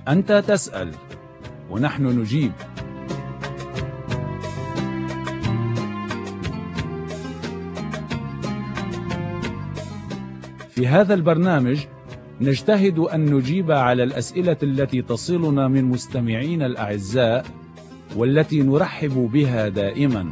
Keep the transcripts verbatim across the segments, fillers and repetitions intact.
أنت تسأل ونحن نجيب. في هذا البرنامج نجتهد أن نجيب على الأسئلة التي تصلنا من مستمعين الأعزاء والتي نرحب بها دائما.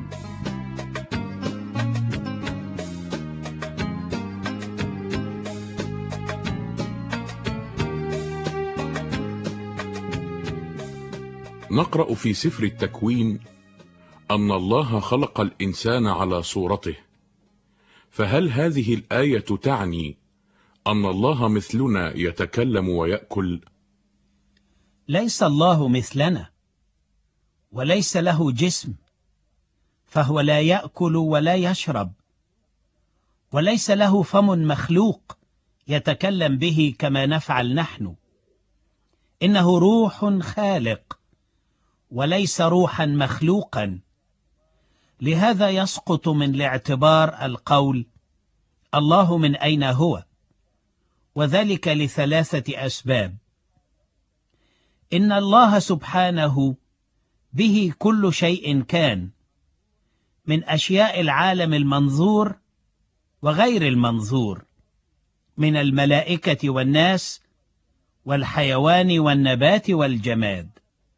نقرأ في سفر التكوين أن الله خلق الإنسان على صورته، فهل هذه الآية تعني أن الله مثلنا يتكلم ويأكل؟ ليس الله مثلنا، وليس له جسم، فهو لا يأكل ولا يشرب، وليس له فم مخلوق يتكلم به كما نفعل نحن. إنه روح خالق وليس روحا مخلوقا، لهذا يسقط من الاعتبار القول الله من أين هو، وذلك لثلاثة أسباب. إن الله سبحانه به كل شيء كان، من أشياء العالم المنظور وغير المنظور، من الملائكة والناس والحيوان والنبات والجماد.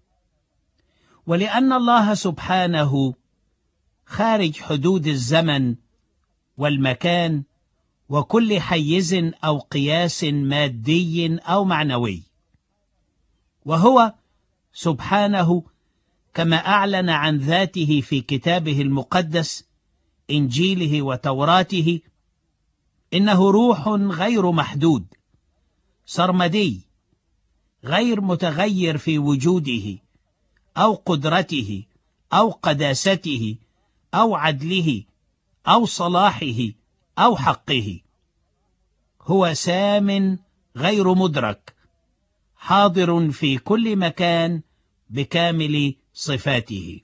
ولأن الله سبحانه خارج حدود الزمن والمكان وكل حيز أو قياس مادي أو معنوي، وهو سبحانه كما أعلن عن ذاته في كتابه المقدس إنجيله وتوراته إنه روح غير محدود سرمدي، غير متغير في وجوده أو قدرته أو قداسته أو عدله أو صلاحه أو حقه. هو سام غير مدرك، حاضر في كل مكان بكامل صفاته.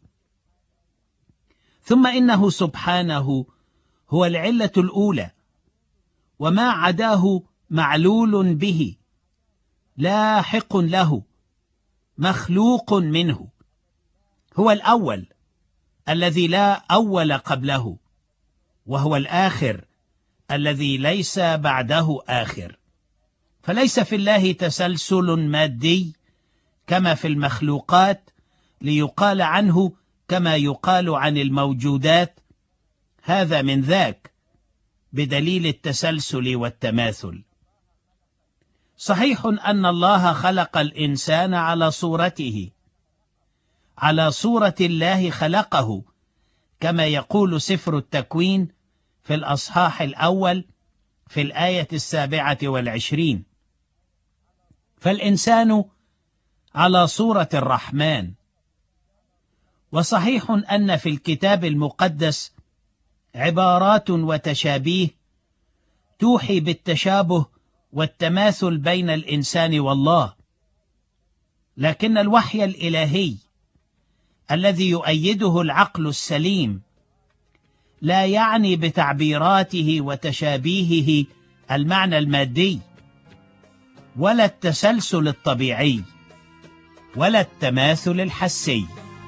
ثم إنه سبحانه هو العلة الأولى، وما عداه معلول به، لاحق له، مخلوق منه. هو الأول الذي لا أول قبله، وهو الآخر الذي ليس بعده آخر. فليس في الله تسلسل مادي كما في المخلوقات ليقال عنه كما يقال عن الموجودات هذا من ذاك، بدليل التسلسل والتماثل. صحيح أن الله خلق الإنسان على صورته، على صورة الله خلقه، كما يقول سفر التكوين في الأصحاح الأول في الآية السابعة والعشرين. فالإنسان على صورة الرحمن. وصحيح أن في الكتاب المقدس عبارات وتشابيه توحي بالتشابه والتماثل بين الإنسان والله، لكن الوحي الإلهي الذي يؤيده العقل السليم لا يعني بتعبيراته وتشابيهه المعنى المادي، ولا التسلسل الطبيعي، ولا التماثل الحسي.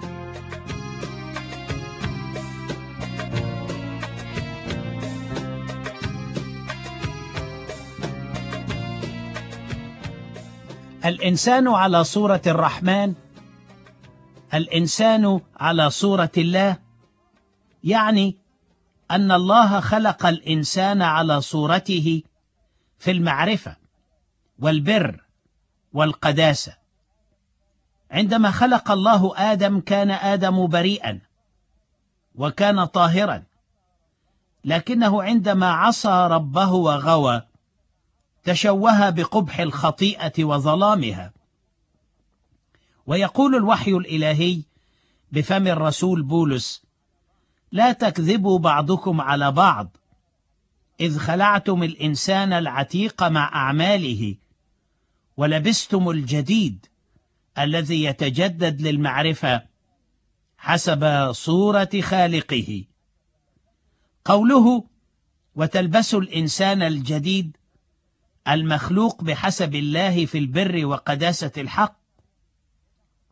الإنسان على صورة الرحمن، الإنسان على صورة الله، يعني أن الله خلق الإنسان على صورته في المعرفة والبر والقداسة. عندما خلق الله آدم كان آدم بريئا وكان طاهرا، لكنه عندما عصى ربه وغوى تشوه بقبح الخطيئة وظلامها. ويقول الوحي الإلهي بفم الرسول بولس: لا تكذبوا بعضكم على بعض، إذ خلعتم الإنسان العتيق مع أعماله ولبستم الجديد الذي يتجدد للمعرفة حسب صورة خالقه. قوله وتلبسوا الإنسان الجديد المخلوق بحسب الله في البر وقداسة الحق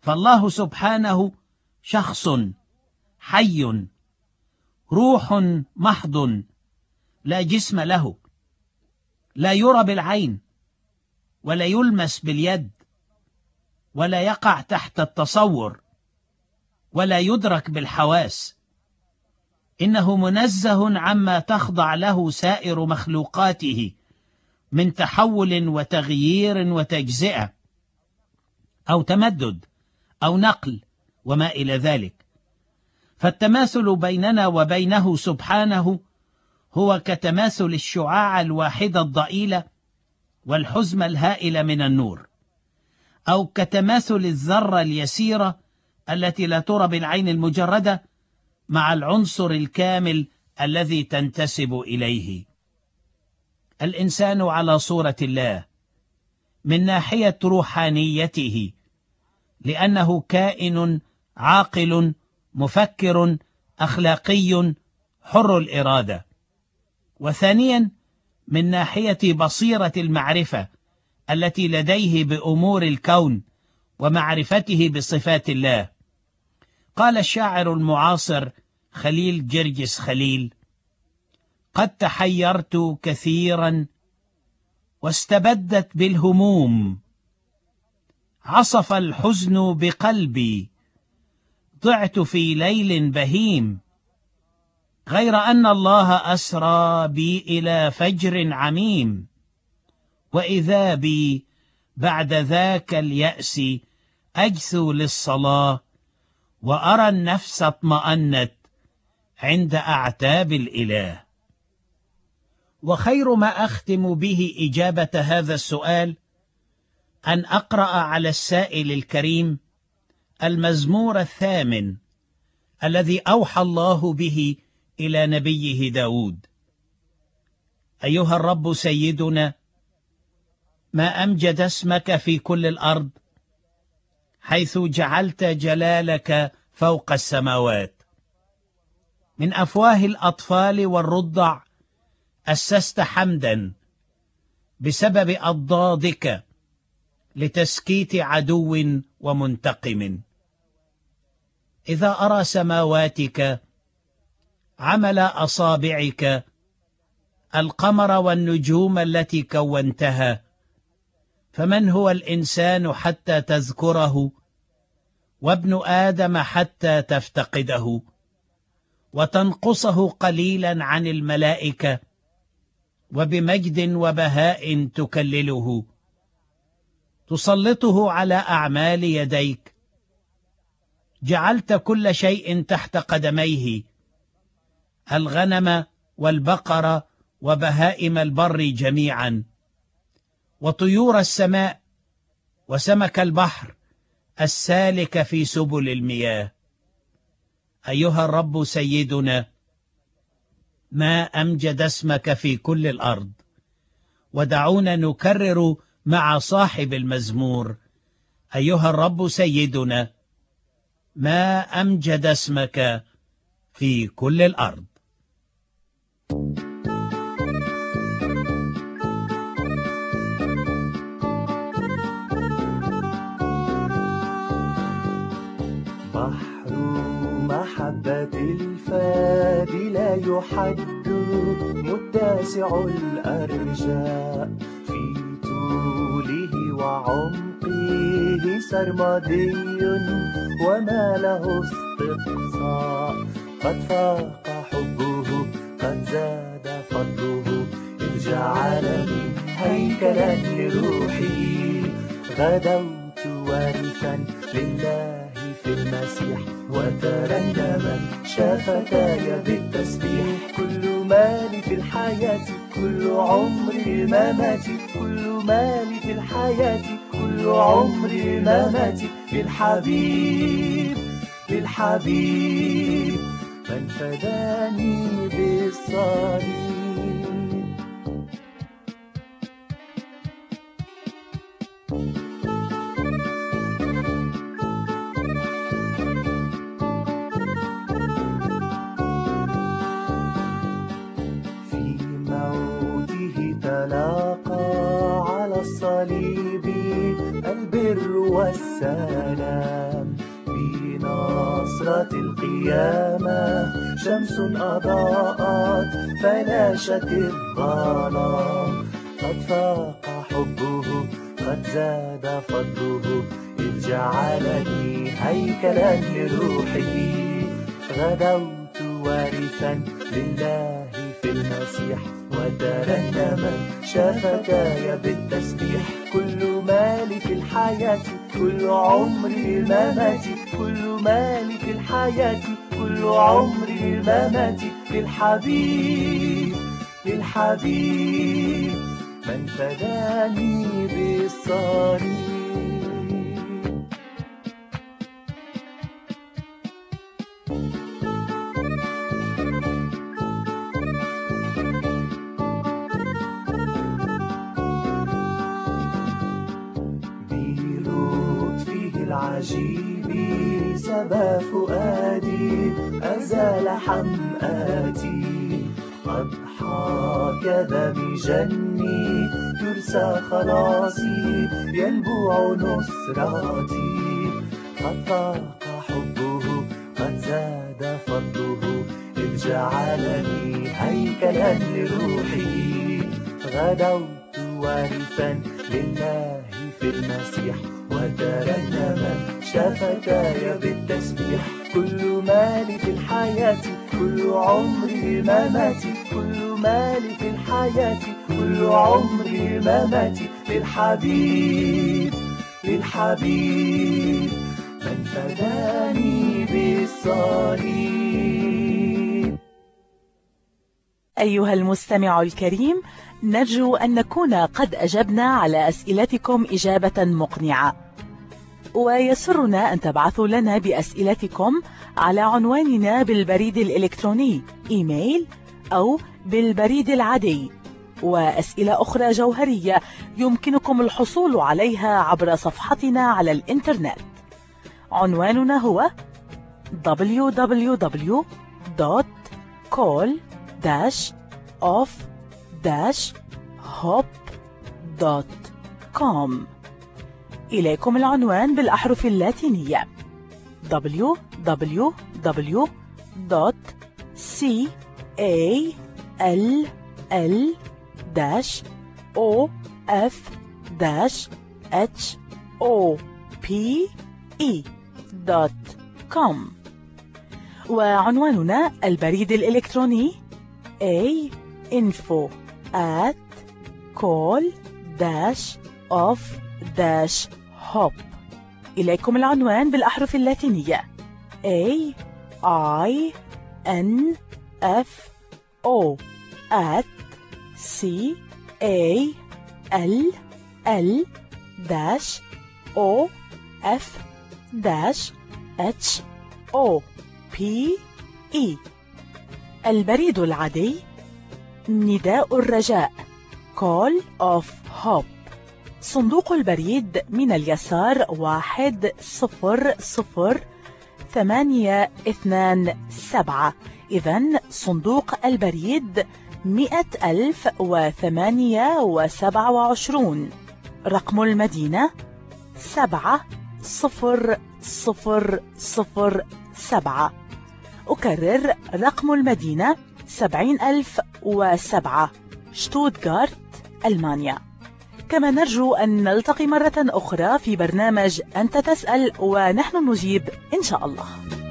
فالله سبحانه شخص حي روح محض لا جسم له، لا يرى بالعين ولا يلمس باليد ولا يقع تحت التصور ولا يدرك بالحواس. إنه منزه عما تخضع له سائر مخلوقاته من تحول وتغيير وتجزئة أو تمدد أو نقل وما إلى ذلك. فالتماثل بيننا وبينه سبحانه هو كتماثل الشعاع الواحدة الضئيلة والحزمة الهائلة من النور، أو كتماثل الذرة اليسيرة التي لا ترى بالعين المجردة مع العنصر الكامل الذي تنتسب إليه. الإنسان على صورة الله من ناحية روحانيته، لأنه كائن عاقل مفكر أخلاقي حر الإرادة. وثانيا من ناحية بصيرة المعرفة التي لديه بأمور الكون ومعرفته بصفات الله. قال الشاعر المعاصر خليل جرجس خليل: قد تحيرت كثيرا واستبدت بالهموم، عصف الحزن بقلبي، ضعت في ليل بهيم، غير أن الله أسرى بي إلى فجر عميم، وإذا بي بعد ذاك اليأس أجثو للصلاة، وأرى النفس اطمأنت عند أعتاب الإله. وخير ما أختم به إجابة هذا السؤال أن أقرأ على السائل الكريم المزمور الثامن الذي أوحى الله به إلى نبيه داود: أيها الرب سيدنا، ما أمجد اسمك في كل الأرض، حيث جعلت جلالك فوق السماوات. من أفواه الأطفال والرضع أسست حمدا بسبب أضدادك لتسكيت عدو ومنتقم. إذا أرى سماواتك عمل أصابعك، القمر والنجوم التي كونتها، فمن هو الإنسان حتى تذكره، وابن آدم حتى تفتقده، وتنقصه قليلا عن الملائكة، وبمجد وبهاء تكلله، تسلطه على أعمال يديك. جعلت كل شيء تحت قدميه، الغنم والبقر وبهائم البر جميعا، وطيور السماء، وسمك البحر السالك في سبل المياه. أيها الرب سيدنا، ما أمجد اسمك في كل الأرض. ودعونا نكرر مع صاحب المزمور: أيها الرب سيدنا، ما أمجد اسمك في كل الأرض. بحر محبة الفاد لا يحد، متسع الأرجاء في طوله وعمقه سرمدي، وما له استقصاء. قد فاق حبه، قد زاد فضله، إذ جعلني هيكلا لروحي. غدوت وارثا لله في المسيح، وترنمت شفتاي بالتسبيح. كل مالي في الحياة، كل عمري مماتي، كل مالي في الحياة، كل عمري مماتي، بالحبيب بالحبيب من فداني بالصليب. في موته تلاقى على الصليب البر والسلام. بنصرة القيامة شمس أضاءت فلاشت الظلام. قد فاق حبه قد زاد فضله إذ جعلني هيكلا لروحه. غدوت وارثا لله في المسيح وترنما شفتاي بالتسبيح. كل مالي في الحياة كل عمري مماتي. كل مالي في الحياة كل عمري مماتي. للحبيب للحبيب من فداني بالصليب. العجيب سبى فؤادي أزال حمآتي. أضحى دم جني ترسى خلاصي ينبوع نصراتي. قد فاق حبه قد زاد فضله إذ جعلني هيكلا لروحه. غدوت وارثا لله في المسيح وترنما شفتاي بالتسبيح. كل مالي في الحياة كل عمري مماتي. كل مالي في الحياة كل عمري مماتي. للحبيب للحبيب من فداني بالصليب. أيها المستمع الكريم، نرجو أن نكون قد أجبنا على أسئلتكم إجابة مقنعة، ويسرنا أن تبعثوا لنا بأسئلتكم على عنواننا بالبريد الإلكتروني إيميل أو بالبريد العادي. وأسئلة أخرى جوهرية يمكنكم الحصول عليها عبر صفحتنا على الإنترنت. عنواننا هو دبليو دبليو دبليو دوت كول اوف هوب دوت كوم. إليكم العنوان بالأحرف اللاتينية دبليو دبليو دبليو دوت كول دوت كوم. وعنواننا البريد الإلكتروني a info at call of hop. إليكم العنوان بالأحرف اللاتينية A I N F O at C A L L dash O F dash H O P E. البريد العادي نداء الرجاء Call of Hope. صندوق البريد من اليسار واحد صفر صفر ثمانية اثنان سبعة. إذن صندوق البريد مئة ألف وثمانية وسبعة وعشرون. رقم المدينة سبعة صفر صفر صفر سبعة. أكرر رقم المدينة سبعين ألف وسبعة، شتوتغارت، ألمانيا. كما نرجو أن نلتقي مرة أخرى في برنامج أنت تسأل ونحن نجيب إن شاء الله.